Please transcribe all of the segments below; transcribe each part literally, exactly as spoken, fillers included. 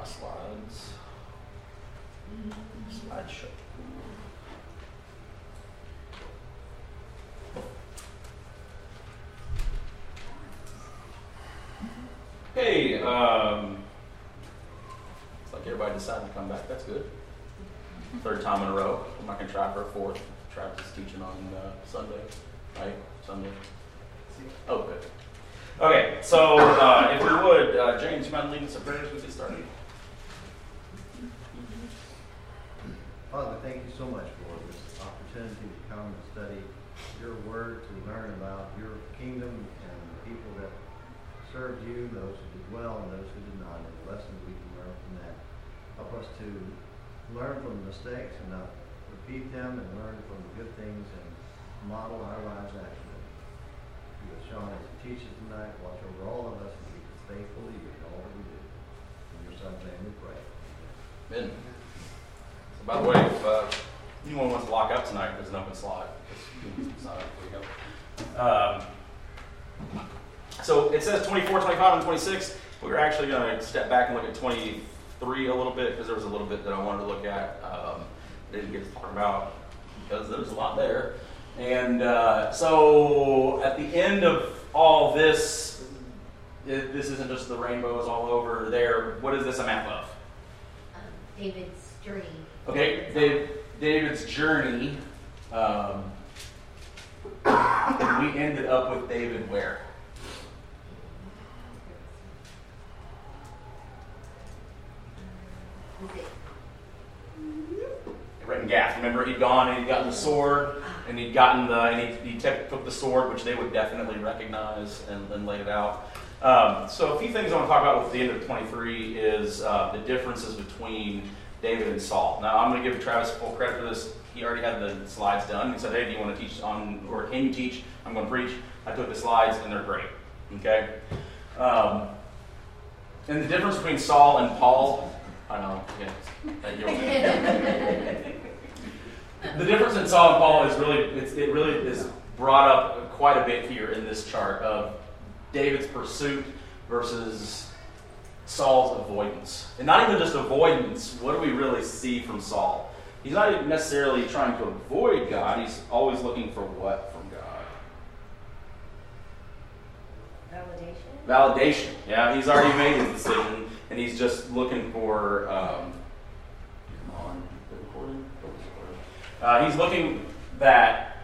slides. Slideshow. Hey, um, it's like everybody decided to come back. That's good. Third time in a row. I'm not going to try for a fourth. Travis is teaching on uh, Sunday, right? Sunday. Oh, good. Okay, so uh, if we would, uh, James, you mind leading us in prayers? We get started. Father, thank you so much for this opportunity to come and study your word, to learn about your kingdom and the people that served you, those who did well and those who did not, and the lessons we can learn from that. Help us to learn from mistakes and not repeat them, and learn from the good things and model our lives after them. Be with Sean as he teaches tonight. Watch over all of us and keep us faithful to you in all that we do. In your son's name we pray. Amen. So, by the way, if uh, anyone wants to lock up tonight, there's an open slot. There you go. Um, so it says twenty-four, twenty-five, and twenty-six. We're actually going to step back and look at twenty-three a little bit, because there was a little bit that I wanted to look at. Um, didn't get to talk about because there's a lot there. And uh, so at the end of all this, it, this isn't just the rainbows all over there. What is this a map of? Um, David's journey. Okay, Dave, David's journey. Um, and we ended up with David where? Was it? Right in Gath. Remember, he'd gone and he'd gotten the sword, and he'd took the, and he, he took the sword, which they would definitely recognize, and, and laid it out. Um, so a few things I want to talk about with the end of twenty-three is uh, the differences between David and Saul. Now, I'm going to give Travis full credit for this. He already had the slides done. He said, hey, do you want to teach on, or can you teach? I'm going to preach. I took the slides, and they're great. Okay? Um, and the difference between Saul and Paul, I know, yeah. The difference in Saul and Paul is really, it's, it really is brought up quite a bit here in this chart of David's pursuit versus Saul's avoidance. And not even just avoidance, what do we really see from Saul? He's not even necessarily trying to avoid God, he's always looking for what from God? Validation? Validation, yeah. He's already made his decision, and he's just looking for, um, come on, the recording? Uh, he's looking that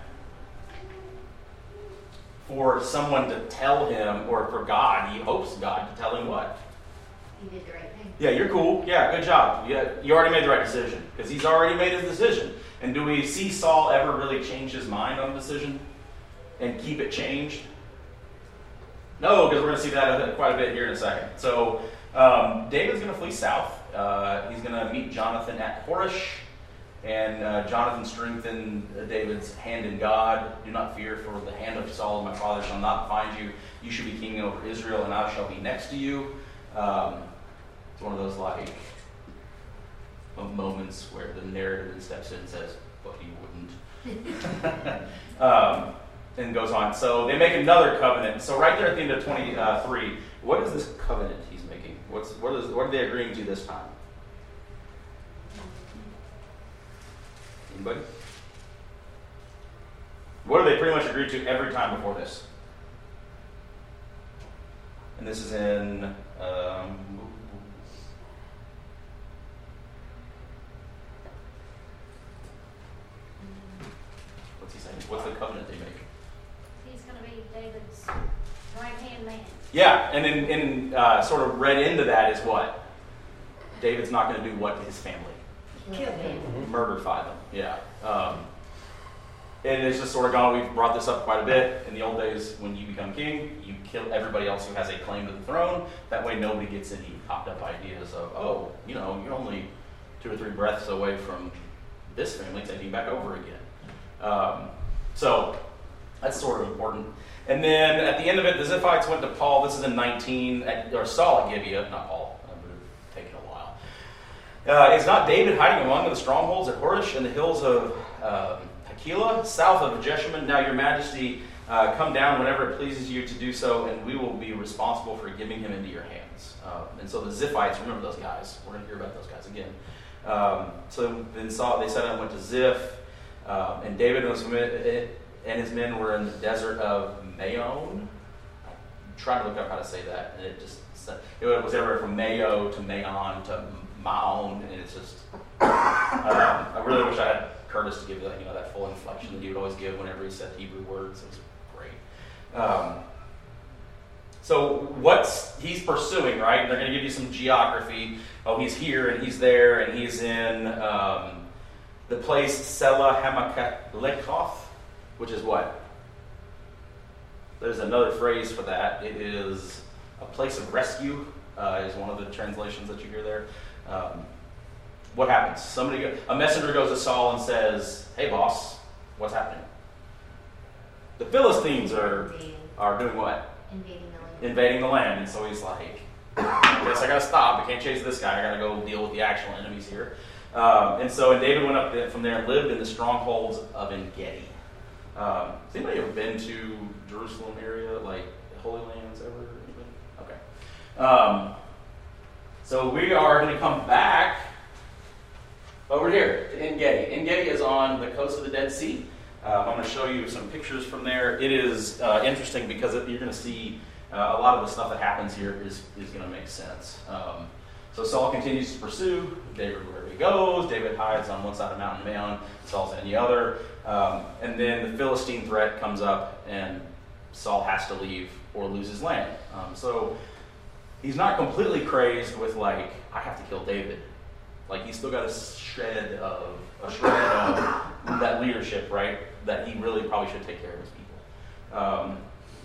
for someone to tell him, or for God, he hopes God to tell him what? He did the right thing. Yeah, you're cool. Yeah, good job. Yeah, you already made the right decision, because he's already made his decision. And do we see Saul ever really change his mind on a decision and keep it changed? No, because we're going to see that quite a bit here in a second. So um, David's going to flee south. Uh, he's going to meet Jonathan at Horish. And uh, Jonathan strengthened David's hand in God. Do not fear, for the hand of Saul, my father, shall not find you. You shall be king over Israel, and I shall be next to you. Um, it's one of those like moments where the narrative steps in and says, but he wouldn't. um, and goes on. So they make another covenant. So right there at the end of twenty-three, what is this covenant he's making? What's what is what are they agreeing to this time? Anybody? What do they pretty much agree to every time before this? And this is in um, what's he saying? What's the covenant they make? He's going to be David's right-hand man. Yeah, and in, in uh, sort of read into that is what? David's not going to do what to his family? Kill him. Murderify them, yeah. Um, and it's just sort of gone, we've brought this up quite a bit. In the old days, when you become king, you kill everybody else who has a claim to the throne. That way nobody gets any popped up ideas of, oh, you know, you're only two or three breaths away from this family taking back over again. Um, so that's sort of important. And then at the end of it, the Ziphites went to Paul. This is in nineteen, at, or Saul at Gibeah, not Paul. That would have taken a while. Uh, is not David hiding among the strongholds at Horish and the hills of um, Hakilah, south of Jeshimon? Now, your majesty, uh, Uh, come down whenever it pleases you to do so, and we will be responsible for giving him into your hands. Uh, and so the Ziphites, remember those guys. We're going to hear about those guys again. Um, so then Saul, they set out and went to Ziph, um, and David and his, and his men were in the desert of Maon. I'm trying to look up how to say that, and it just it was everywhere from Mayo to Maon to Maon, and it's just. Um, I really wish I had Curtis to give that, you know, that full inflection that he would always give whenever he said Hebrew words. It was great. Um, so what's he's pursuing, right? They're going to give you some geography. Oh, he's here and he's there and he's in um, the place Selah Hamakalekhoth, which is what? There's another phrase for that. It is a place of rescue, uh, is one of the translations that you hear there. Um, what happens? Somebody, a messenger goes to Saul and says, "Hey, boss, what's happening?" The Philistines are are doing what? Invading the land. Invading the land, and so he's like, "I guess I gotta stop. I can't chase this guy. I gotta go deal with the actual enemies here." Um, and so, and David went up from there and lived in the strongholds of En-Gedi. Um, has anybody ever been to Jerusalem area, like Holy Lands ever? Anybody? Okay. Um, so we are going to come back over here to En-Gedi. En-Gedi is on the coast of the Dead Sea. Um, I'm going to show you some pictures from there. It is uh, interesting because you're going to see uh, a lot of the stuff that happens here is, is going to make sense. Um, so Saul continues to pursue David wherever he goes. David hides on one side of Mountain Maon. Saul's on the other. Um, and then the Philistine threat comes up, and Saul has to leave or lose his land. Um, so he's not completely crazed with, like, I have to kill David. Like, he's still got a shred of a shred of that leadership, right? That he really probably should take care of his people. Um,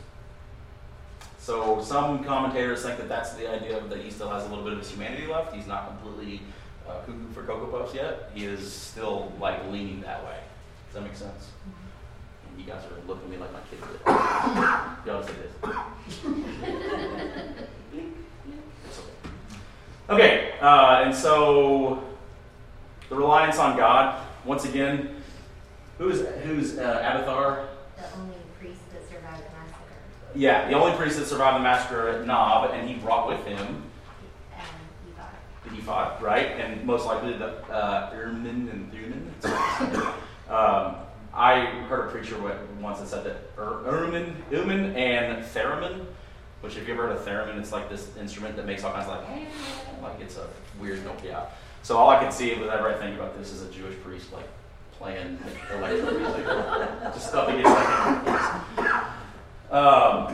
so some commentators think that that's the idea that he still has a little bit of his humanity left. He's not completely uh, cuckoo for Cocoa Puffs yet. He is still, like, leaning that way. Does that make sense? And you guys are looking at me like my kids did. Y'all say this. Okay, uh, and so the reliance on God, once again, who's who's uh, Abathar? The only priest that survived the massacre. Yeah, the only priest that survived the massacre at Nob, and he brought with him Um, Ephod. the ephod, right? And most likely the uh, Urim and Thummim. um, I heard a preacher once that said that Urim, Urim and Theremin, which if you ever heard of theremin, it's like this instrument that makes all kinds of like, like it's a weird note, yeah. So all I can see whenever I think about this is a Jewish priest like playing electro music, just stuff that gets like. Um,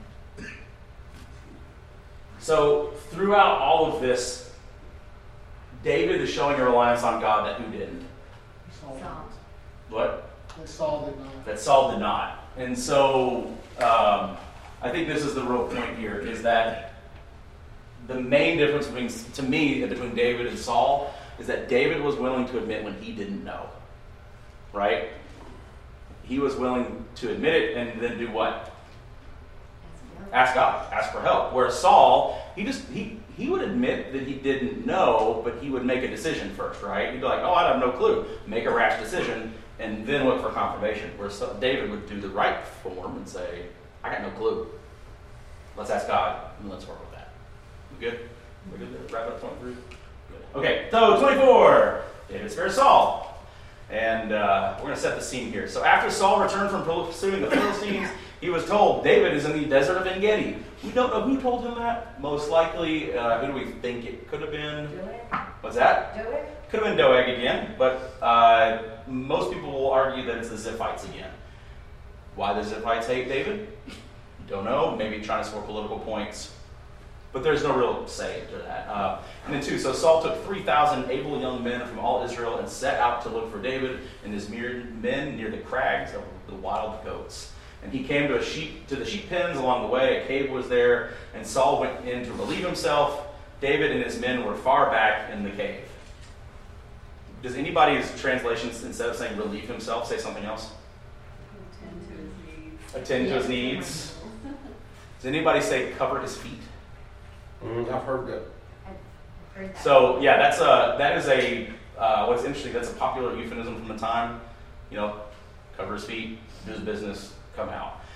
so throughout all of this, David is showing a reliance on God that who didn't? Saul. What? That Saul did not. That Saul did not. And so um, I think this is the real point here, is that the main difference between, to me, between David and Saul is that David was willing to admit when he didn't know. Right? He was willing to admit it and then do what? Ask God. Ask for help. Whereas Saul, he just he he would admit that he didn't know, but he would make a decision first, right? He'd be like, oh, I have no clue. Make a rash decision and then look for confirmation. Whereas David would do the right form and say, I got no clue. Let's ask God and let's work with that. We good? We good to wrap up twenty-three? Good. Okay, so twenty-four. David spares Saul. And uh, we're going to set the scene here. So after Saul returned from pursuing the Philistines, he was told David is in the desert of En-Gedi. We don't know who told him that. Most likely, uh, who do we think it could have been? Doeg? What's that? Doeg? Could have been Doeg again, but uh, most people will argue that it's the Ziphites again. Why the Ziphites hate David? Don't know. Maybe trying to score political points. But there's no real say to that. Uh, and then two, so Saul took three thousand able young men from all Israel and set out to look for David and his men near the crags of the wild goats. And he came to a sheep to the sheep pens along the way. A cave was there, and Saul went in to relieve himself. David and his men were far back in the cave. Does anybody's translations, instead of saying relieve himself, say something else? Attend to his needs. Attend to his needs. Does anybody say cover his feet? Mm, I've heard that. I've heard that. So yeah, that's a that is a uh, what's interesting. That's a popular euphemism from the time. You know, cover his feet, do his business, come out.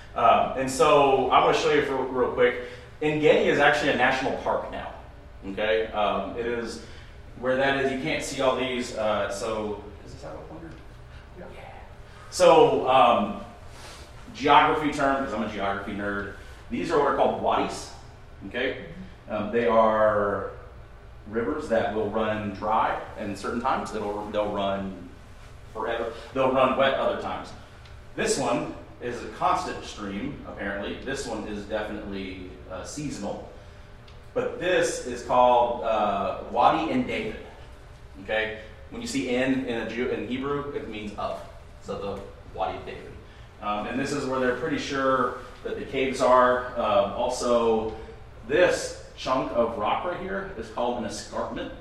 Um, and so I'm going to show you for, real quick. Engedi is actually a national park now. Okay, um, it is where that is. You can't see all these. Uh, so is this out of wonder? Yeah. So um, geography term, because I'm a geography nerd. These are what are called wadis. Okay, um, they are rivers that will run dry, and certain times they'll they'll run forever. They'll run wet other times. This one is a constant stream, apparently. This one is definitely uh, seasonal. But this is called uh, Wadi En David. Okay? When you see En in, a Jew, in Hebrew, it means of. So the Wadi of David. Um, and this is where they're pretty sure that the caves are. Um, also, this chunk of rock right here is called an escarpment.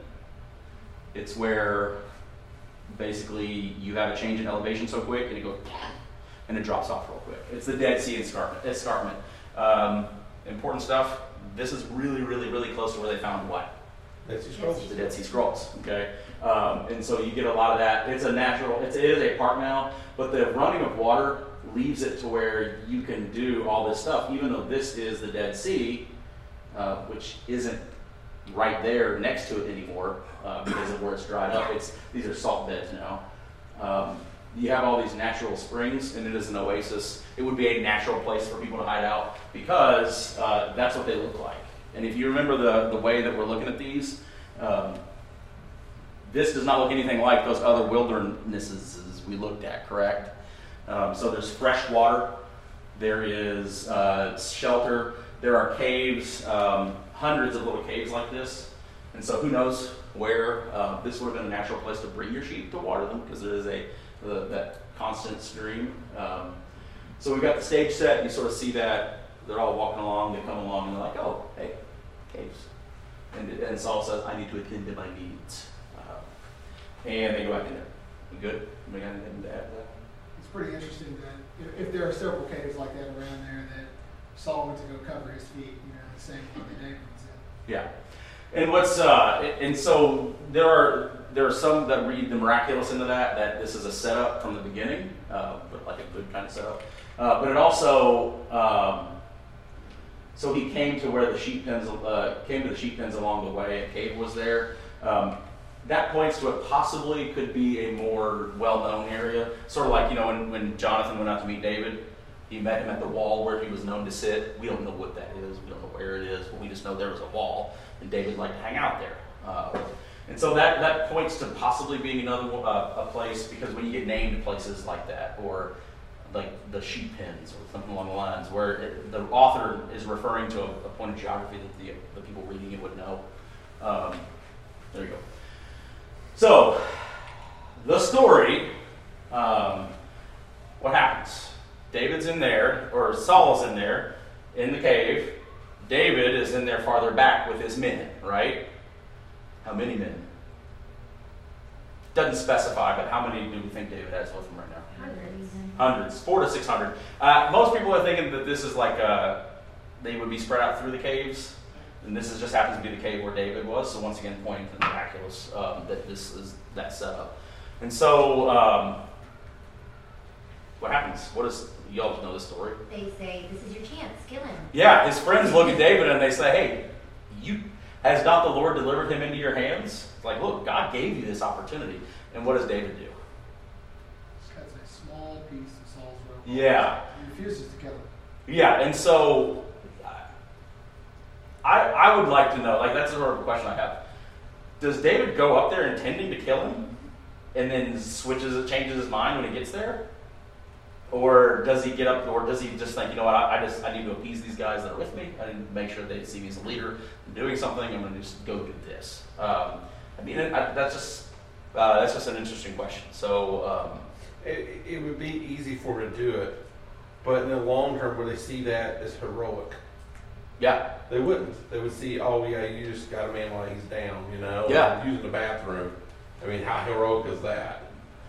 It's where basically you have a change in elevation so quick and it goes and it drops off real quick. It's the Dead Sea escarpment. escarpment. Um, important stuff. This is really, really, really close to where they found what? Dead Sea Scrolls. The Dead Sea Scrolls. Okay, um, and so you get a lot of that. It's a natural. It's, it is a park now, but the running of water leaves it to where you can do all this stuff, even though this is the Dead Sea, uh, which isn't right there next to it anymore uh, because of where it's dried up. It's these are salt beds now. Um, you have all these natural springs, and it is an oasis. It would be a natural place for people to hide out because uh, that's what they look like. And if you remember the, the way that we're looking at these, um, this does not look anything like those other wildernesses we looked at, correct? Um, so there's fresh water, there is uh, shelter, there are caves, um, hundreds of little caves like this. And so who knows where uh, this would have been a natural place to bring your sheep to water them because there is a the, that constant stream. Um, so we've got the stage set. You sort of see that they're all walking along. They come along and they're like, "Oh, hey, caves." And, and Saul says, "I need to attend to my needs," uh, and they go back in there. You good? You got anything to add to that? It's pretty interesting that if, if there are several caves like that around there, that Saul went to go cover his feet. You know, the same one that David was in. Yeah. And what's uh, and so there are there are some that read the miraculous into that that this is a setup from the beginning, uh, but like a good kind of setup. Uh, but it also um, so he came to where the sheep pens uh, came to the sheep pens along the way. A cave was there. Um, that points to it possibly could be a more well-known area, sort of like you know when, when Jonathan went out to meet David. He met him at the wall where he was known to sit. We don't know what that is. We don't know where it is, but we just know there was a wall, and David liked to hang out there. Uh, and so that, that points to possibly being another uh, a place, because when you get named places like that, or like the sheep pens or something along the lines, where it, the author is referring to a, a point of geography that the, the people reading it would know. Um, there you go. So, the story, um, what happens? David's in there, or Saul's in there, in the cave. David is in there farther back with his men, right? How many men? Doesn't specify, but how many do we think David has with him right now? Hundreds. Hundreds, four to six hundred. Uh, most people are thinking that this is like a, they would be spread out through the caves, and this is just happens to be the cave where David was. So once again, pointing to the miraculous um, that this is that setup. And so, um, what happens? What is you all know the story? They say, "This is your chance. Kill him." Yeah, his friends look at David and they say, "Hey, you has not the Lord delivered him into your hands?" It's like, look, God gave you this opportunity. And what does David do? Just cuts a small piece of Saul's robe. Yeah. He refuses to kill him. Yeah, and so I I would like to know, like that's the sort of question I have. Does David go up there intending to kill him and then switches it, changes his mind when he gets there? Or does he get up, or does he just think, you know what, I, I just I need to appease these guys that are with me. I need to make sure they see me as a leader. I'm doing something. I'm going to just go do this. Um, I mean, it, I, that's just uh, that's just an interesting question. So um, It, it would be easy for him to do it, but in the long term, would they see that as heroic? yeah, They wouldn't. They would see, oh yeah, you just got a man while he's down, you know, Yeah. using the bathroom. I mean, how heroic is that?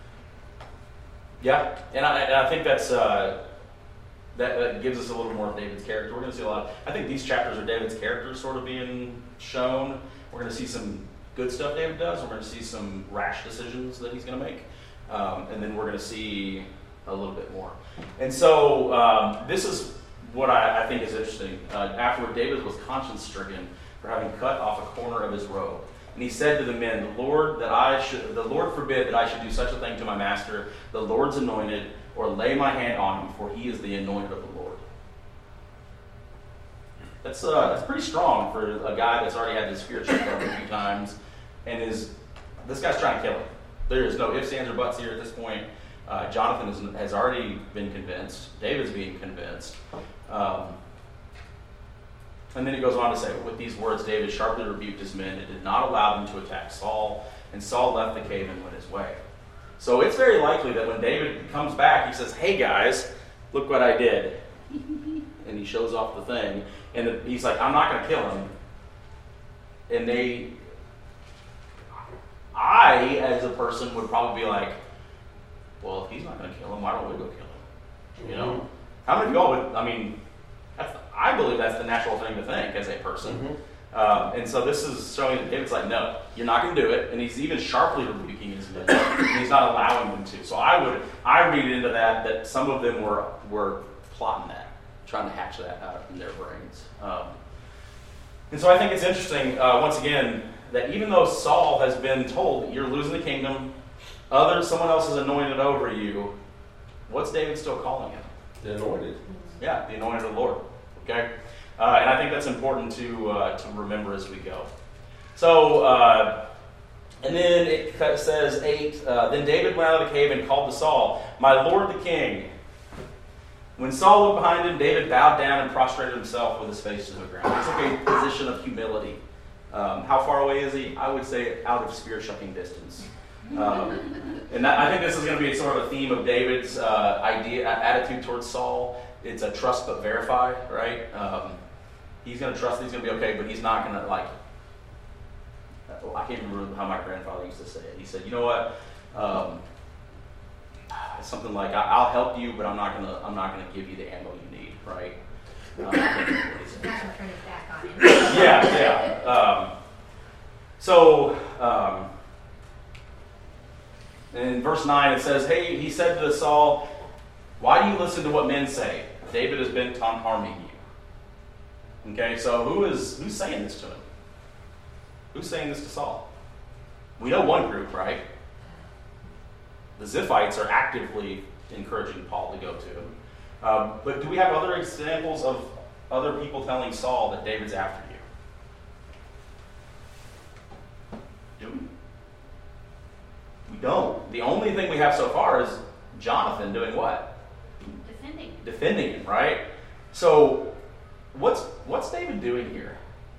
yeah, and I, and I think that's uh, that, that gives us a little more of David's character. We're going to see a lot. Of, I think these chapters are David's character sort of being shown. We're going to see some good stuff David does. We're going to see some rash decisions that he's going to make, um, and then we're going to see a little bit more. And so um, this is what I, I think is interesting. Uh, afterward, David was conscience-stricken for having cut off a corner of his robe. And he said to the men, "The Lord that I should, the Lord forbid that I should do such a thing to my master, the Lord's anointed, or lay my hand on him, for he is the anointed of the Lord." That's uh, that's pretty strong for a guy that's already had his spirit checked out a few times, and is this guy's trying to kill him. There is no ifs, ands, or buts here at this point. Uh, Jonathan is, has already been convinced. David's being convinced. Um, and then he goes on to say, with these words, David sharply rebuked his men and did not allow them to attack Saul, and Saul left the cave and went his way. So it's very likely that when David comes back, he says, "Hey guys, look what I did." And he shows off the thing. And the, he's like, "I'm not going to kill him." And they, I, as a person, would probably be like, "Well, if he's not going to kill him, why don't we go kill him?" You know? How many of y'all would, I mean, that's, I believe that's the natural thing to think as a person. Mm-hmm. Um, and so this is showing that David's like, "No, you're not going to do it." And he's even sharply rebuking his men. And he's not allowing them to. So I would, I read into that that some of them were, were plotting that, trying to hatch that out in their brains. Um, and so I think it's interesting, uh, once again, that even though Saul has been told that you're losing the kingdom, others, someone else is anointed over you, what's David still calling him? The anointed. Yeah, the anointed of the Lord. Okay? Uh, and I think that's important to uh, to remember as we go. So, uh, and then it says eight, uh, then David went out of the cave and called to Saul, "My lord the king." When Saul looked behind him, David bowed down and prostrated himself with his face to the ground. He took a position of humility. Um, how far away is he? I would say out of spear-shucking distance. Um, and that, I think this is going to be sort of a theme of David's uh, idea, attitude towards Saul. It's a trust but verify, right? Um, he's going to trust that he's going to be okay, but he's not going to, like, I can't remember how my grandfather used to say it. He said, "You know what? Um, it's something like, I'll help you, but I'm not going to I'm not going to give you the ammo you need," right? Um, Not gonna turn his back on him. yeah, yeah. Um, so, um, in verse nine it says, "Hey," he said to Saul, "Why do you listen to what men say? David has bent on harming you." Okay, so who is who's saying this to him? Who's saying this to Saul? We know one group, right? The Ziphites are actively encouraging Paul to go to him. Um, but do we have other examples of other people telling Saul that David's after you? Do we? We don't. The only thing we have so far is Jonathan doing what? Defending. Defending him, right? So what's what's David doing here?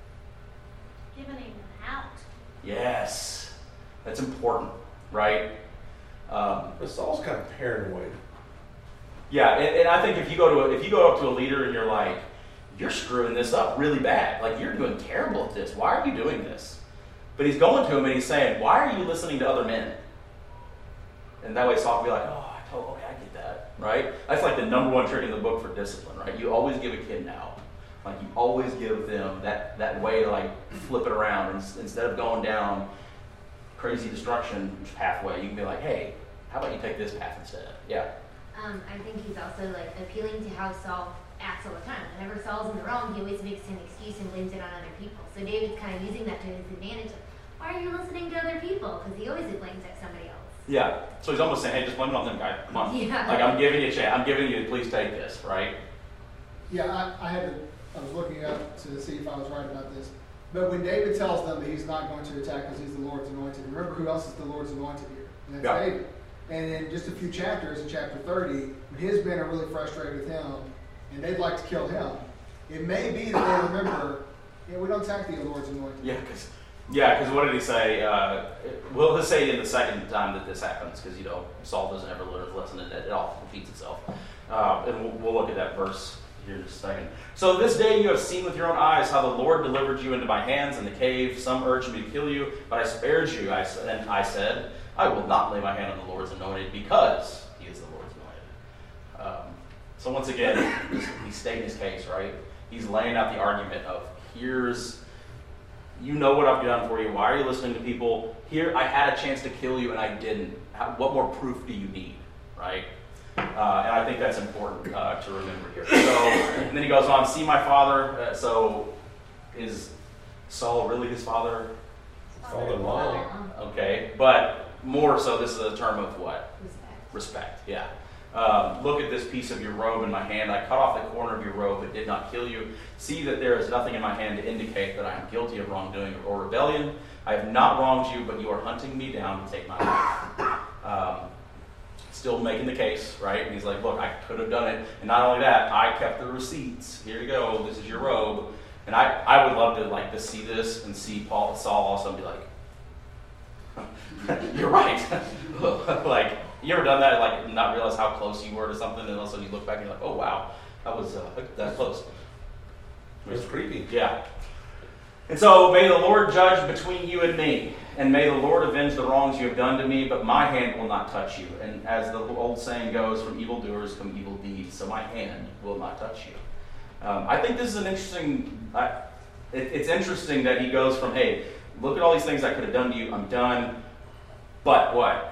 Giving him out. Yes. That's important, right? Um, But Saul's kind of paranoid. Yeah, and, and I think if you go to a, if you go up to a leader and you're like, "You're screwing this up really bad. Like, you're doing terrible at this. Why are you doing this?" But he's going to him and he's saying, "Why are you listening to other men?" And that way Saul can be like, "Oh, I told, okay, I get that," right? That's like the number one trick in the book for discipline, right? You always give a kid an out. Like, you always give them that, that way to, like, flip it around. And instead of going down crazy destruction pathway, you can be like, "Hey, how about you take this path instead?" Yeah. Um, I think he's also like appealing to how Saul acts all the time. Whenever Saul's in the wrong, he always makes an excuse and blames it on other people. So David's kind of using that to his advantage. Like, why are you listening to other people? Because he always blames at somebody else. Yeah. So he's almost saying, "Hey, just blame it on them, guy. Come on. Yeah. Like, I'm giving you a chance. I'm giving you, please take this," right? Yeah, I, I had to, I was looking up to see if I was right about this. But when David tells them that he's not going to attack because he's the Lord's anointed, remember who else is the Lord's anointed here? And that's Yeah. David. And in just a few chapters, in chapter thirty, when his men are really frustrated with him and they'd like to kill him, it may be that they remember, yeah, we don't attack the Lord's anointed. Yeah, because yeah, because what did he say? Uh, well, he'll say it in the second time that this happens, because, you know, Saul doesn't ever learn his lesson, and it all repeats itself. Uh, and we'll, we'll look at that verse here in just a second. "So this day you have seen with your own eyes how the Lord delivered you into my hands in the cave. Some urged me to kill you, but I spared you. I said, and I said, I will not lay my hand on the Lord's anointed, because he is the Lord's anointed." Um, so once again, he's, he's stating his case, right? He's laying out the argument of, here's, you know what I've done for you. Why are you listening to people? Here, I had a chance to kill you and I didn't. How, what more proof do you need, right? Uh, and I think that's important uh, to remember here. So, and then he goes on, see my father. Uh, so, is Saul really his father? Father-in-law. Okay, but more so, this is a term of what? Respect. Respect, yeah. Um, look at this piece of your robe in my hand. I cut off the corner of your robe, but did not kill you. See that there is nothing in my hand to indicate that I am guilty of wrongdoing or rebellion. I have not wronged you, but you are hunting me down to take my life. Um, still making the case, right? And he's like, look, I could have done it. And not only that, I kept the receipts. Here you go. This is your robe. And I, I would love to like to see this and see Paul Saul also and be like, you're right. Like, you ever done that? Like, not realize how close you were to something, and all of a sudden you look back and you're like, oh wow, that was uh, that close. It's creepy. Yeah. And so, may the Lord judge between you and me, and may the Lord avenge the wrongs you have done to me, but my hand will not touch you. And as the old saying goes, from evildoers come evil deeds, so my hand will not touch you. Um, I think this is an interesting, I, it, it's interesting that he goes from, hey, look at all these things I could have done to you, I'm done, but what?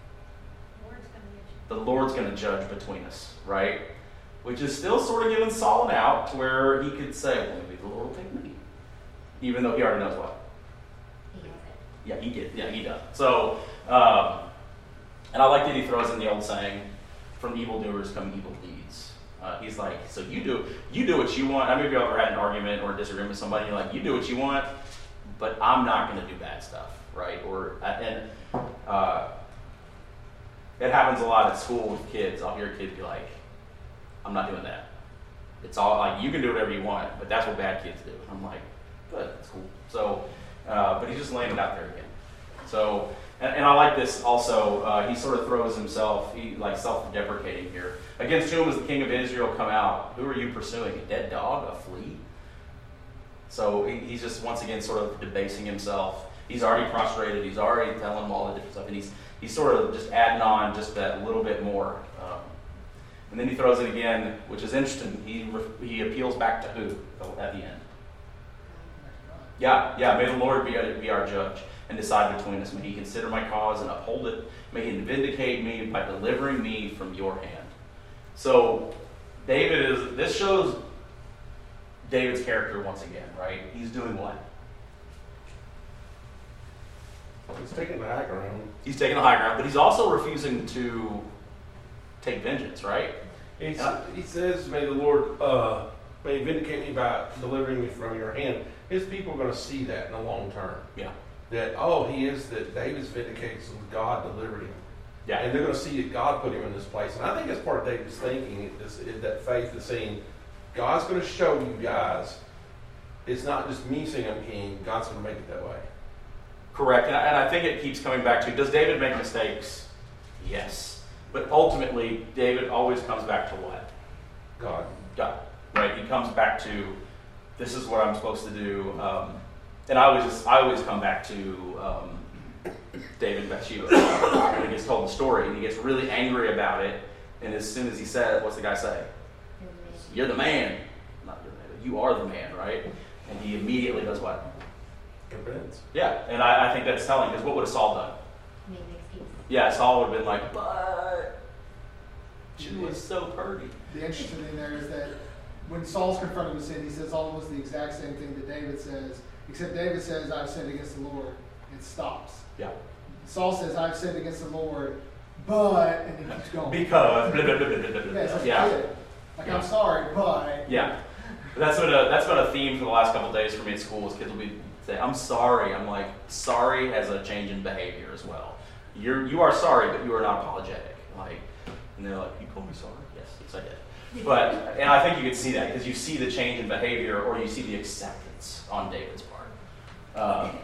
The Lord's going to judge between us, right? Which is still sort of giving Saul an out to where he could say, well, maybe the Lord will take me. Even though he already knows what. He has it. Yeah, he did. Yeah, he does. So, um, and I like that he throws in the old saying, from evildoers come evil deeds. Uh, he's like, so you do you do what you want. I mean, if you ever had an argument or a disagreement with somebody, you're like, you do what you want, but I'm not going to do bad stuff, right? Or, and, uh, it happens a lot at school with kids. I'll hear kids be like, I'm not doing that. It's all like, you can do whatever you want, but that's what bad kids do. I'm like, good, that's cool. So, uh, but he's just laying it out there again. So, and, and I like this also. Uh, he sort of throws himself, he like self-deprecating here. Against whom has the king of Israel come out? Who are you pursuing? A dead dog? A flea? So he, he's just once again sort of debasing himself. He's already prostrated. He's already telling him all the different stuff, and he's He's sort of just adding on just that little bit more. Um, and then he throws it again, which is interesting. He re- he appeals back to who at the end? Yeah, yeah. May the Lord be, be our judge and decide between us. May he consider my cause and uphold it. May he vindicate me by delivering me from your hand. So David is, this shows David's character once again, right? He's doing what? He's taking the high ground. He's taking the high ground, but he's also refusing to take vengeance, right? He's, he says, may the Lord uh, may vindicate me by delivering me from your hand. His people are going to see that in the long term. Yeah. That, oh, he is, that David's vindicated, so God delivered him. Yeah. And they're going to see that God put him in this place. And I think that's part of David's thinking, is, is that faith is saying, God's going to show you guys, it's not just me saying I'm king, God's going to make it that way. Correct, and I, and I think it keeps coming back to, does David make mistakes? Yes. But ultimately, David always comes back to what? God. God, right? He comes back to, this is what I'm supposed to do. Um, and I always just, I always come back to um, David and Bathsheba. When he gets told the story, and he gets really angry about it, and as soon as he said it, what's the guy say? You're the man. Not you're the man, you are the man, right? And he immediately does what? Repents. Yeah, and I, I think that's telling, because what would have Saul done? Made an excuse. Yeah, Saul would have been like, but she was so pretty. The interesting thing there is that when Saul's confronted with sin, he says almost the exact same thing that David says, except David says, I've sinned against the Lord. It stops. Yeah. Saul says, I've sinned against the Lord, but, and he keeps going. Because, blah, blah, blah, blah, blah, blah. Yeah, it's like, yeah. yeah. Like, I'm sorry, but. Yeah. But that's been a that's been a theme for the last couple of days for me at school. Is kids will be say, "I'm sorry." I'm like, sorry has a change in behavior as well. You're you are sorry, but you are not apologetic. Like, and they're like, "You called me sorry?" Yes, yes, I did. But and I think you can see that because you see the change in behavior, or you see the acceptance on David's part. Um,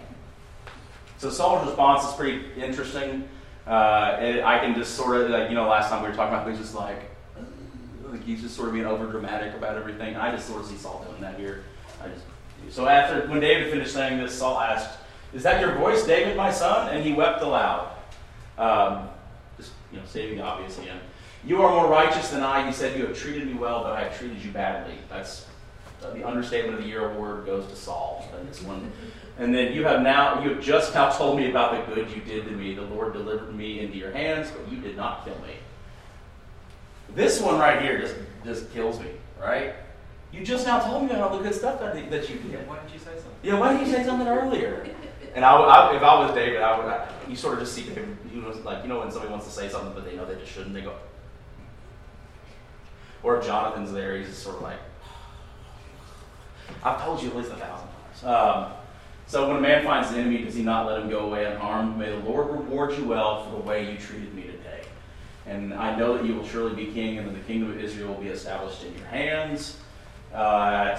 so Saul's response is pretty interesting. Uh, and I can just sort of like you know last time we were talking about, he was just like. Like he's just sort of being over dramatic about everything. And I just sort of see Saul doing that here. I just do. So after when David finished saying this, Saul asked, "Is that your voice, David, my son?" And he wept aloud. Um, just you know, stating the obvious again. "You are more righteous than I." He said, "You have treated me well, but I have treated you badly." That's uh, the understatement of the year award goes to Saul. And this one. And then you have now you have just now told me about the good you did to me. The Lord delivered me into your hands, but you did not kill me. This one right here just just kills me, right? You just now told me about all the good stuff that, that you did. Why didn't you say something? Yeah, why didn't you say something earlier? And I, would- I, if I was David, I would. I, you sort of just see David. He was like, you know, when somebody wants to say something, but they know they just shouldn't, they go. Or if Jonathan's there, he's just sort of like, I've told you at least a thousand times. Um, so when a man finds an enemy, does he not let him go away unharmed? May the Lord reward you well for the way you treated me today. And I know that you will surely be king, and that the kingdom of Israel will be established in your hands. Uh,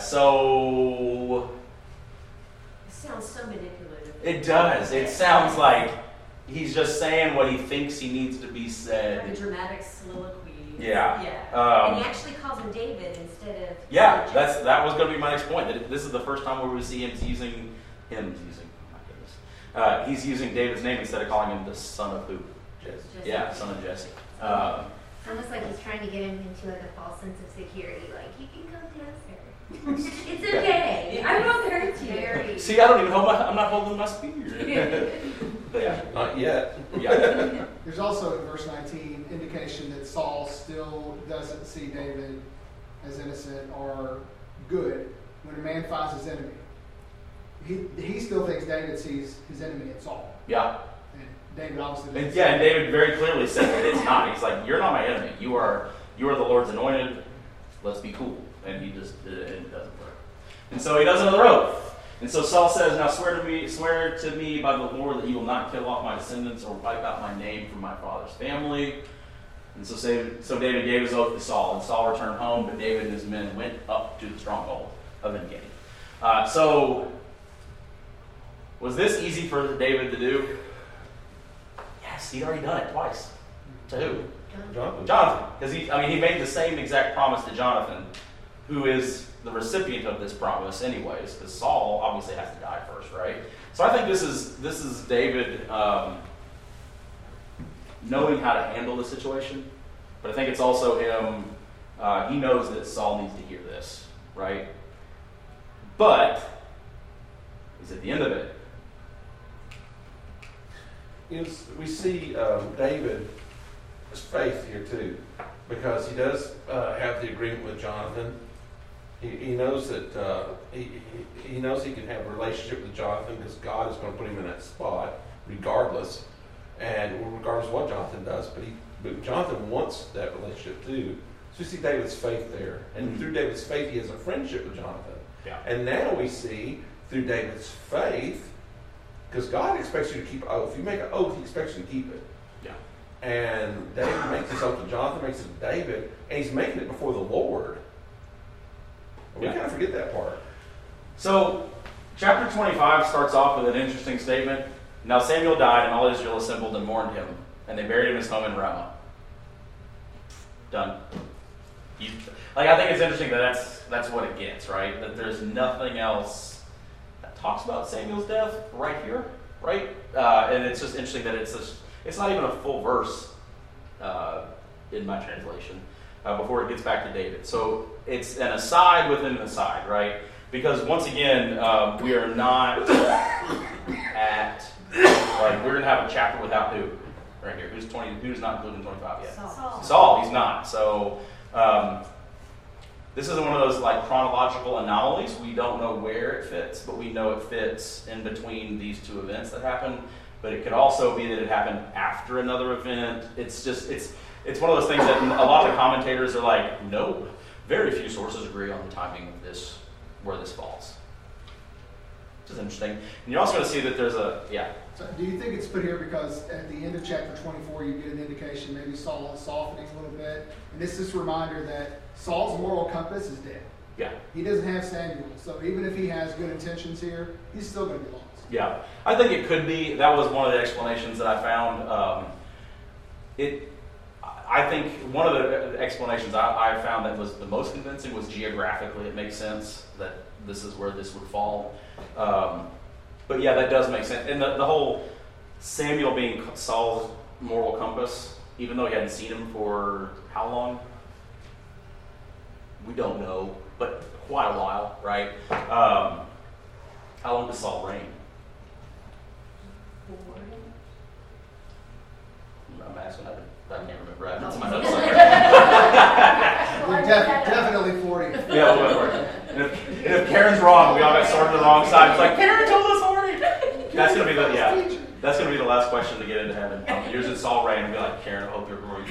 so It sounds so manipulative. it does. It sounds like he's just saying what he thinks he needs to be Like a said. dramatic soliloquy. Yeah. Yeah. Um, and he actually calls him David instead of. Yeah, that's that was going to be my next point. That this is the first time where we see him using him using. Oh my goodness, uh, he's using David's name instead of calling him the son of who? Jesse. Jesse. Yeah, son of Jesse. Um, It's almost like he's trying to get him into like a false sense of security. Like, you can come closer. It's okay. I won't hurt you. Very. see, I don't even hold my. I'm not holding my spear. But yeah, Not yet. yeah, There's also in verse nineteen indication that Saul still doesn't see David as innocent or good when a man finds his enemy. He, he still thinks David sees his enemy in Saul. yeah. And David obviously And, doesn't. yeah, and David very clearly said that it's not. He's like, you're not my enemy. You are you are the Lord's anointed. Let's be cool. And he just it, it doesn't work. And so he does another oath. And so Saul says, now swear to me, swear to me by the Lord that you will not kill off my descendants or wipe out my name from my father's family. And so, say, so David gave his oath to Saul, and Saul returned home, but David and his men went up to the stronghold of En-Gedi. Uh, so, was this easy for David to do? Yes, he'd already done it twice. To who? Jonathan. Jonathan, because he, I mean, he made the same exact promise to Jonathan, who is the recipient of this promise, anyways. Because Saul obviously has to die first, right? So I think this is this is David um, knowing how to handle the situation, but I think it's also him. Uh, he knows that Saul needs to hear this, right? But he's at the end of it. You know, we see um, David's faith here too, because he does uh, have the agreement with Jonathan. He, he knows that uh, he, he he knows he can have a relationship with Jonathan because God is going to put him in that spot, regardless, and regardless of what Jonathan does. But he, but Jonathan wants that relationship too. So we see David's faith there, and Mhm. through David's faith, he has a friendship with Jonathan. Yeah. And now we see through David's faith, because God expects you to keep an oath. If you make an oath, He expects you to keep it. Yeah. And David makes this oath to Jonathan, makes it to David, and he's making it before the Lord. And we Yeah. kind of forget that part. So, chapter twenty-five starts off with an interesting statement. Now Samuel died, and all Israel assembled and mourned him, and they buried him in his home in Ramah. Done. You, like I think it's interesting that that's that's what it gets, right? That there's nothing else that talks about Samuel's death right here, right? Uh, and it's just interesting that it's just, it's not even a full verse uh, in my translation uh, before it gets back to David. So it's an aside within an aside, right? Because once again, um, we are not at like we're gonna have a chapter without who right here. Who's twenty? Who's not included in twenty-five yet? Saul. Saul, he's not. So um, this isn't one of those like chronological anomalies. We don't know where it fits, but we know it fits in between these two events that happened. But it could also be that it happened after another event. It's just it's it's one of those things that a lot of commentators are like, no, very few sources agree on the timing of this, where this falls. Which is interesting. And you're also going to see that there's a yeah. So do you think it's put here because at the end of chapter twenty-four you get an indication maybe Saul is softening a little bit? And this is a reminder that Saul's moral compass is dead. Yeah. He doesn't have Samuel. So even if he has good intentions here, he's still going to be lost. Yeah, I think it could be. That was one of the explanations that I found. Um, it, I think one of the explanations I, I found that was the most convincing was geographically. It makes sense that this is where this would fall. Um, but yeah, that does make sense. And the, the whole Samuel being Saul's moral compass, even though he hadn't seen him for how long? We don't know, but quite a while, right? Um, how long does Saul reign? I'm asking. I, I can't remember. I have it in my notes somewhere. don't We're like def- that. definitely forty. Yeah, we'll go for it. And if, and if Karen's wrong, we all got sorted to the wrong side. It's like, Karen told us forty. That's gonna be the yeah. That's gonna be the last question to get into heaven. Um, yours is Saul Ray, and be like, Karen, I hope you're wrong.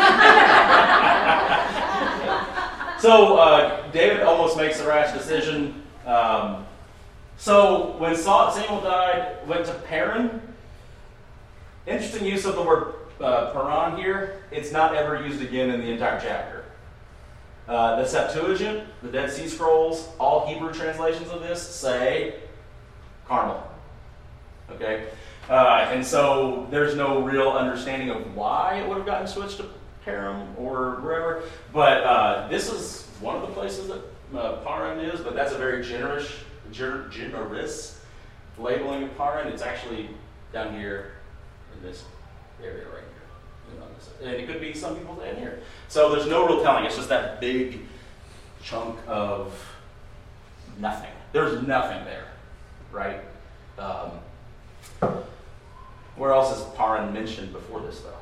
So uh, David almost makes a rash decision. Um, so when Saul, Samuel died, went to Paran. Interesting use of the word uh, Paran here. It's not ever used again in the entire chapter. Uh, the Septuagint, the Dead Sea Scrolls, all Hebrew translations of this say Carmel. Okay? Uh, and so there's no real understanding of why it would have gotten switched to Paran or wherever. But uh, this is one of the places that uh, Paran is, but that's a very generous, ger- generous labeling of Paran. It's actually down here in this area right here. You know, and it could be some people down here. So there's no real telling. It's just that big chunk of nothing. There's nothing there, right? Um, where else is Paran mentioned before this, though?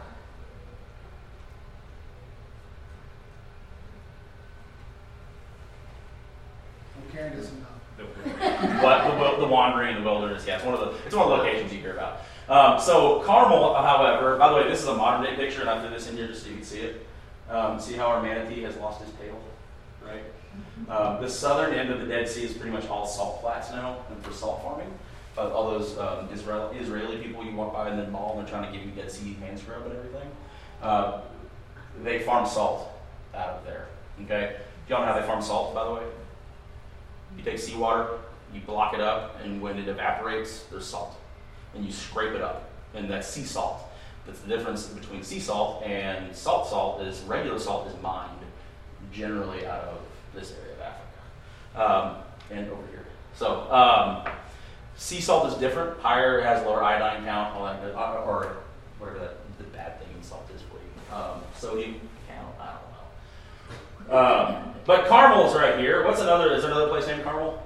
Karen doesn't know. What the, wil- the wandering in the wilderness? Yeah, it's one of the it's one of the locations you hear about. Um, so Carmel, however, by the way, this is a modern day picture, and I threw this in here just so you can see it. Um, see how our manatee has lost his tail, right? Um, the southern end of the Dead Sea is pretty much all salt flats now, and for salt farming. Uh, all those um, Israel, Israeli people you walk by in the mall, and they're trying to give you Dead Sea hand scrub and everything. Uh, they farm salt out of there. Okay, do y'all know how they farm salt, by the way? You take seawater, you block it up, and when it evaporates, there's salt. And you scrape it up, and that's sea salt. That's the difference between sea salt and salt salt is regular salt is mined generally out of this area of Africa. Um, and over here. So, um, sea salt is different. Higher, has lower iodine count, all that, or whatever that, the bad thing in salt is for you. Um, sodium count, I don't know. Um, but Carmel's right here. What's another, is there another place named Carmel?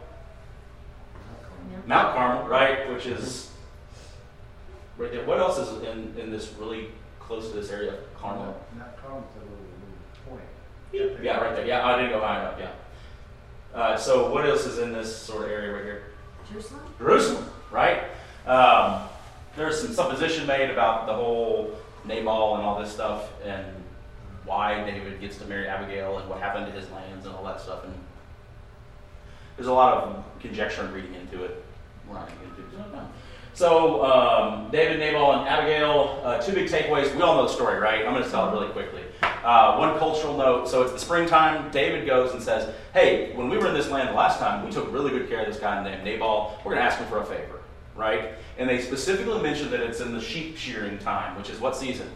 Mount Carmel, right, which is right there. What else is in, in this really close to this area of Carmel? Not Carmel's a little, little point. Yeah, right there. Yeah, I didn't go high enough, yeah. Uh, so what else is in this sort of area right here? Jerusalem? Jerusalem, right? Um, there's some supposition made about the whole Nabal and all this stuff and why David gets to marry Abigail and what happened to his lands and all that stuff. And there's a lot of conjecture and reading into it. We're not going to get into it. No. So um, David, Nabal, and Abigail, uh, two big takeaways. We all know the story, right? I'm going to tell it really quickly. Uh, one cultural note. So it's the springtime. David goes and says, hey, when we were in this land the last time, we took really good care of this guy named Nabal. We're going to ask him for a favor, right? And they specifically mention that it's in the sheep shearing time, which is what season?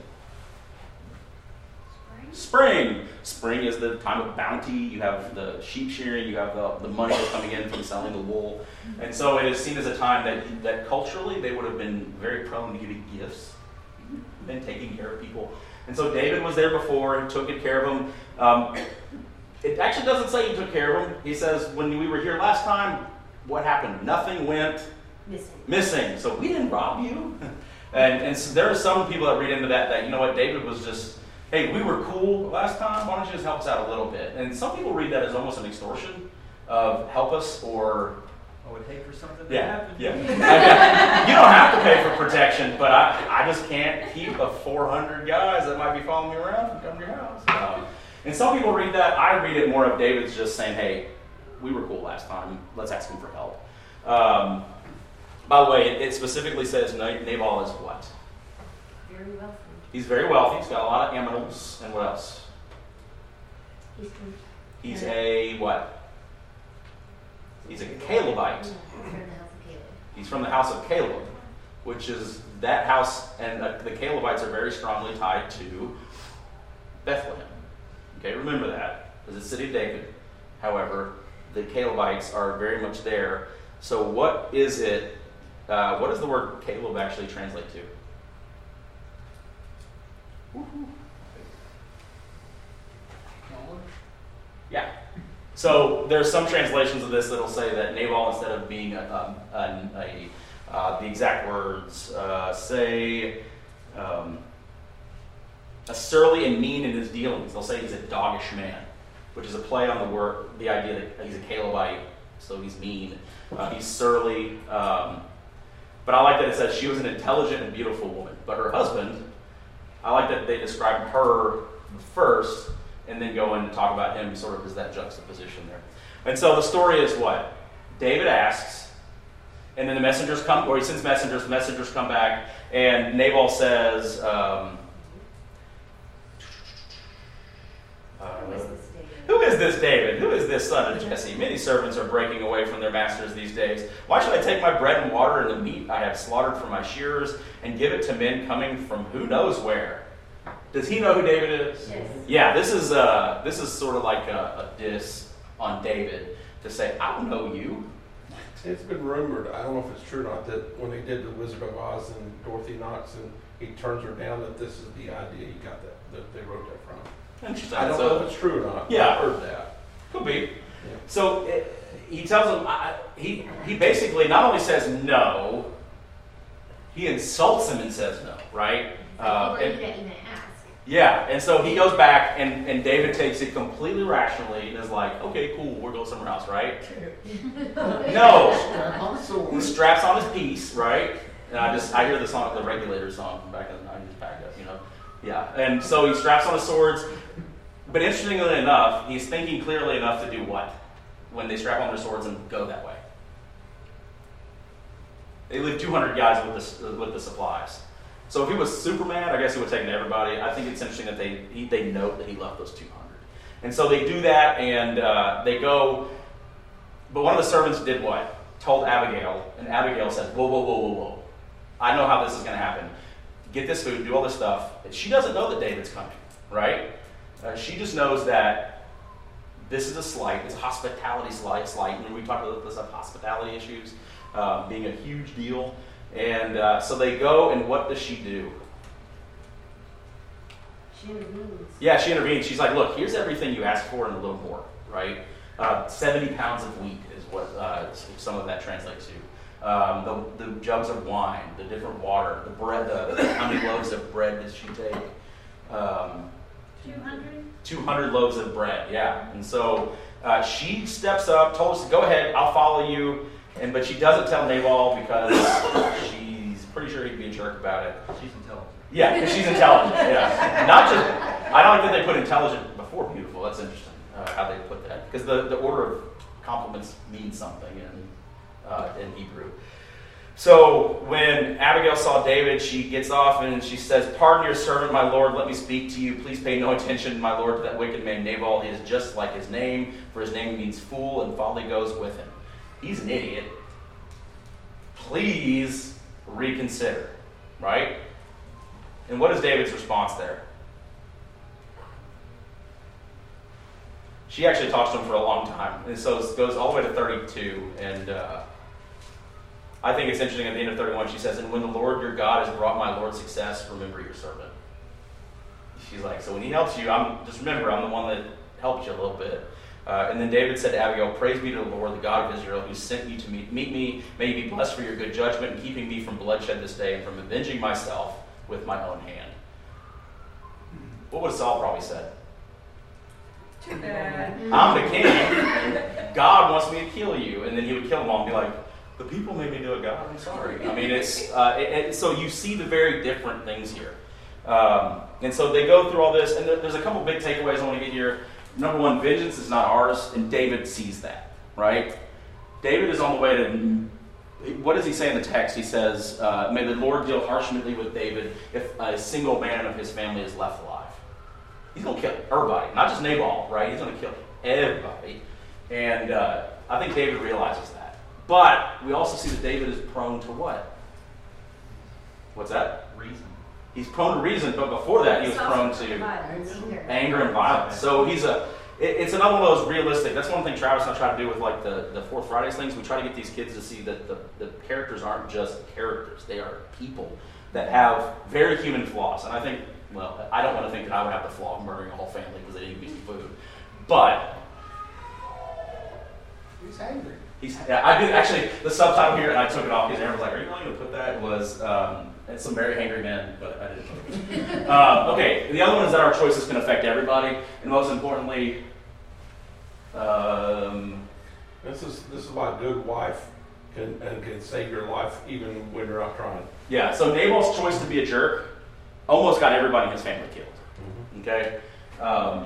Spring. Spring is the time of bounty. You have the sheep shearing. You have the, the money that's coming in from selling the wool. And so it is seen as a time that, that culturally they would have been very prone to giving gifts and taking care of people. And so David was there before and took good care of them. Um, it actually doesn't say he took care of them. He says, when we were here last time, what happened? Nothing went Missing. missing. So we didn't rob you. and and so there are some people that read into that that, you know what, David was just, hey, we were cool last time. Why don't you just help us out a little bit? And some people read that as almost an extortion of help us or... I would hate for something to Yeah, happen. yeah. You don't have to pay for protection, but I, I just can't keep a four hundred guys that might be following me around from coming to your house. Um, and some people read that. I read it more of David's just saying, hey, we were cool last time. Let's ask him for help. Um, by the way, it, it specifically says Nabal is what? Very wealthy. He's very wealthy. He's got a lot of animals. And what else? He's from, He's a what? He's a Calebite. he's from the house of Caleb. He's from the house of Caleb, which is that house, and the, the Calebites are very strongly tied to Bethlehem. Okay, remember that. It's the city of David. However, the Calebites are very much there. So what is it, uh, what does the word Caleb actually translate to? Yeah. So there's some translations of this that'll say that Nabal, instead of being a, um, a, a uh, the exact words, uh, say um, a surly and mean in his dealings. They'll say he's a doggish man. which is a play on the word, the idea that he's a Calebite, so he's mean, uh, he's surly. Um, but I like that it says she was an intelligent and beautiful woman. But her husband, I like that they describe her first, and then go in and talk about him sort of as that juxtaposition there. And so the story is what? David asks, and then the messengers come, or he sends messengers, the messengers come back, and Nabal says, um, uh, Who is this David? Who is this David? Who is this son of Jesse? Many servants are breaking away from their masters these days. Why should I take my bread and water and the meat I have slaughtered for my shearers and give it to men coming from who knows where? Does he know who David is? Yes. Yeah, this is uh, this is sort of like a, a diss on David to say, I don't know you. It's been rumored, I don't know if it's true or not, that when they did The Wizard of Oz and Dorothy Knox and he turns her down, that this is the idea he got that, that they wrote that from. Interesting. I don't So- know if it's true or not. Yeah. I've heard that. Could be. Yeah. So it, he tells him, I, he, he basically not only says no, he insults him and says no, right? Uh, People and- you didn't even ask. yeah, and so he goes back, and, and David takes it completely rationally and is like, okay, cool, we'll go somewhere else, right? No. Strap on the sword. He straps on his piece, right? And I just, I hear the song, the Regulator song from back in the nineties, back up, you know? Yeah, and so he straps on his swords, but interestingly enough, he's thinking clearly enough to do what? When they strap on their swords and go that way. They leave two hundred guys with the, with the supplies. So if he was super mad, I guess he would take it to everybody. I think it's interesting that they he, they note that he left those two hundred. And so they do that, and uh, they go, but one of the servants did what? Told Abigail, and Abigail said, whoa, whoa, whoa, whoa, whoa. I know how this is going to happen. Get this food, do all this stuff. She doesn't know that David's coming, right? Uh, she just knows that this is a slight. It's a hospitality slight. slight. Remember we talked about this, like hospitality issues uh, being a huge deal. And uh, so they go, and what does she do? She intervenes. Yeah, she intervenes. She's like, look, here's everything you asked for and a little more, right? Uh, seventy pounds of wheat is what uh, some of that translates to. Um, the, the jugs of wine, the different water, the bread, the, how many loaves of bread does she take? Um, Two hundred? two hundred loaves of bread, yeah. And so uh, she steps up, told us to go ahead, I'll follow you. And but she doesn't tell Nabal because she's pretty sure he'd be a jerk about it. She's intelligent. Yeah, because she's intelligent. Yeah, not just. I don't think that they put intelligent before beautiful. That's interesting uh, how they put that, because the, the order of compliments means something in uh, in Hebrew. So when Abigail saw David, she gets off and she says, "Pardon your servant, my lord. Let me speak to you. Please pay no attention, my lord, to that wicked man Nabal. He is just like his name, for his name means fool, and folly goes with him. He's an idiot. Please reconsider." Right? And what is David's response there? She actually talks to him for a long time. And so it goes all the way to thirty-two. And uh, I think it's interesting at the end of thirty-one, she says, "And when the Lord your God has brought my Lord success, remember your servant." She's like, so when he helps you, I'm just remember, I'm the one that helped you a little bit. Uh, and then David said to Abigail, "Praise be to the Lord, the God of Israel, who sent you to meet, meet me. May you be blessed for your good judgment and keeping me from bloodshed this day and from avenging myself with my own hand." What would Saul probably said? Too bad. I'm the king. God wants me to kill you. And then he would kill them all and be like, the people made me do it, God. I'm sorry. I mean, it's uh, it, it, so you see the very different things here. Um, and so they go through all this. And there, there's a couple big takeaways I want to get here. Number one, vengeance is not ours. And David sees that, right? David is on the way to... What does he say in the text? He says, uh, "May the Lord deal harshly with David if a single man of his family is left alive." He's going to kill everybody, not just Nabal, right? He's going to kill everybody. And uh, I think David realizes that. But we also see that David is prone to what? What's that? Reason. He's prone to reason, but before that he was prone to Anger. anger and violence. So he's a... It, it's another one of those realistic... That's one thing Travis and I try to do with like the, the Fourth Fridays things. We try to get these kids to see that the, the characters aren't just characters. They are people that have very human flaws. And I think... Well, I don't want to think that I would have the flaw of murdering a whole family because they didn't give me some food. But... He's angry. He's, yeah, I did actually, the subtitle here, and I took it off because Aaron was like, "Are you really going to put that?" was um, it's some very angry men, but I didn't. um, okay, the other one is that our choices can affect everybody, and most importantly, Um, This is, this is why a good wife can, and can save your life even when you're not trying. yeah, so Nabal's choice to be a jerk almost got everybody in his family killed. Okay? Um,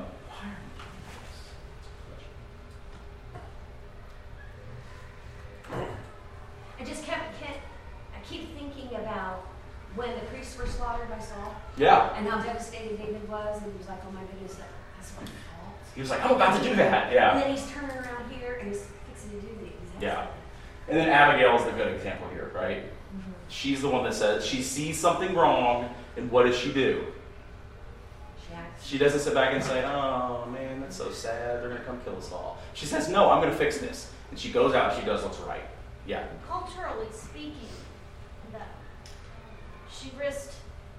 I just kept, kept, I keep thinking about when the priests were slaughtered by Saul yeah. and how devastated David was, and he was like, oh my goodness, that, that's my fault. He was like, I'm about to do that. Yeah. And then he's turning around here and he's fixing to do the exact Yeah. same. And then Abigail is the good example here, right? Mm-hmm. She's the one that says she sees something wrong, and what does she do? She acts. She doesn't sit back and say, oh man, that's so sad, they're going to come kill us all. She says, no, I'm going to fix this. And she goes out and she does what's right. Yeah. Culturally speaking, though, she risked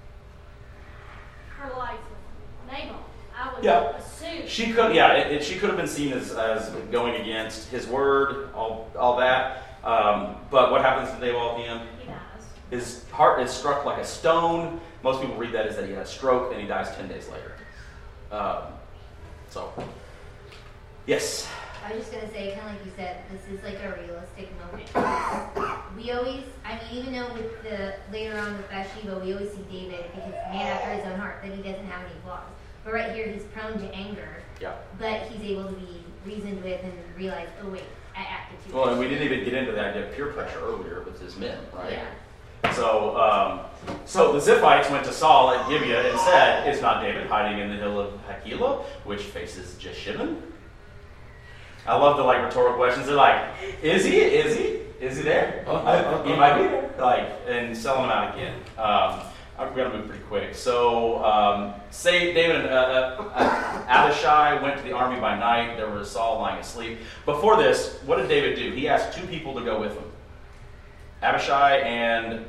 her life with Nabal. I would Yeah. assume. She could, yeah, it, it, she could have been seen as, as going against his word, all, all that. Um, but what happens to Nabal at the end? He dies. His heart is struck like a stone. Most people read that as that he had a stroke and he dies ten days later. Um, so, yes. I was just gonna say, kind of like you said, this is like a realistic moment. We always, I mean, even though with the later on with Bathsheba, we always see David because man after his own heart, that he doesn't have any flaws. But right here, he's prone to anger, Yeah. but he's able to be reasoned with and realize, oh wait, I acted too. Well, and we rashly. didn't even get into the idea of peer pressure earlier with his men, right? Yeah. So, um, so the Ziphites went to Saul at Gibeah and said, "Is not David hiding in the hill of Hakilah, which faces Jeshimon?" I love the like rhetorical questions. They're like, "Is he? Is he? Is he there? He might be there." Like, and selling him out again. Um, I'm going to move pretty quick. So, um, say David and uh, uh, Abishai went to the army by night. There was Saul lying asleep. Before this, what did David do? He asked two people to go with him. Abishai and,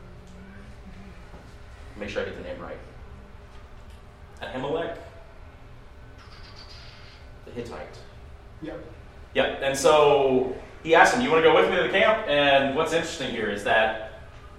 make sure I get the name right, Ahimelech, the Hittite. Yep. Yeah, and so he asked him, "You want to go with me to the camp?" And what's interesting here is that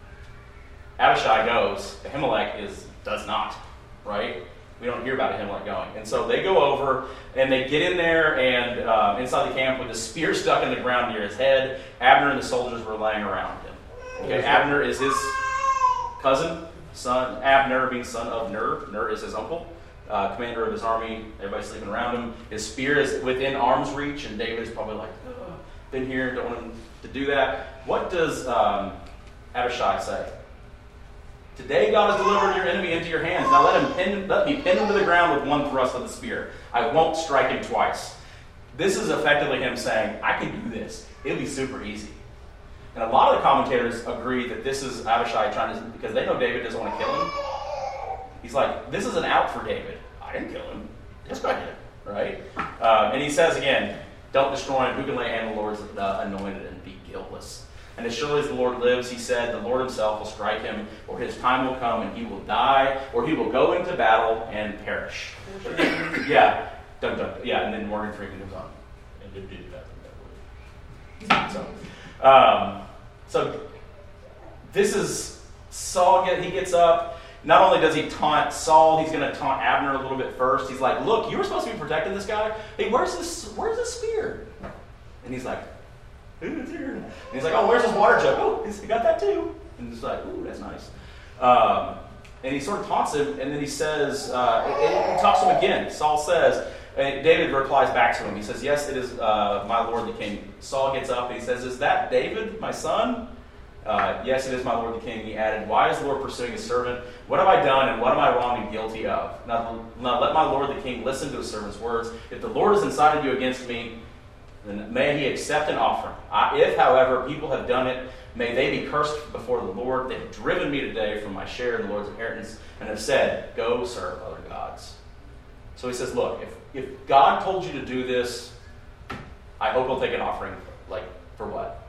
Abishai goes, Ahimelech is does not, right? We don't hear about Ahimelech going. And so they go over, and they get in there, and um, inside the camp with a spear stuck in the ground near his head. Abner and the soldiers were laying around him. Okay, Abner is his cousin, son, Abner being son of Ner. Ner is his uncle, uh, commander of his army. Everybody's sleeping around him. His spear is within arm's reach, and David's probably like, "Ugh, been here, don't want him to do that." What does um, Abishai say? "Today God has delivered your enemy into your hands. Now let him pin, let me pin him to the ground with one thrust of the spear. I won't strike him twice." This is effectively him saying, "I can do this. It'll be super easy." And a lot of the commentators agree that this is Abishai trying to, because they know David doesn't want to kill him. He's like, this is an out for David. I didn't kill him. Yes, I did. Right? Um, and he says again, "Don't destroy him. Who can lay hand on the Lord's uh, anointed and be guiltless? And as surely as the Lord lives," he said, "the Lord himself will strike him, or his time will come and he will die, or he will go into battle and perish." yeah. Dun, dun, yeah, and then Morgan Freeman goes on. And did do that. So, um, so this is Saul. Get, he gets up. Not only does he taunt Saul, he's going to taunt Abner a little bit first. He's like, "Look, you were supposed to be protecting this guy. Hey, where's this? Where's this spear?" And he's like, "Ooh, it's here." And he's like, "Oh, where's this water jug? Oh, he got that too." And he's like, "Ooh, that's nice." Um, and he sort of taunts him, and then he says, uh, and he talks to him again. Saul says, and David replies back to him. He says, "Yes, it is uh, my lord the king." Saul gets up and he says, "Is that David, my son?" Uh, "Yes, it is my lord the king." He added, "Why is the Lord pursuing his servant? What have I done, and what am I wrong and guilty of? Now, now let my lord the king listen to his servant's words. If the Lord has incited you against me, then may he accept an offering. I, if, however, people have done it, may they be cursed before the Lord. They've driven me today from my share in the Lord's inheritance and have said, 'Go serve other gods.'" So he says, "Look, if, if God told you to do this, I hope he'll take an offering. Like, for what?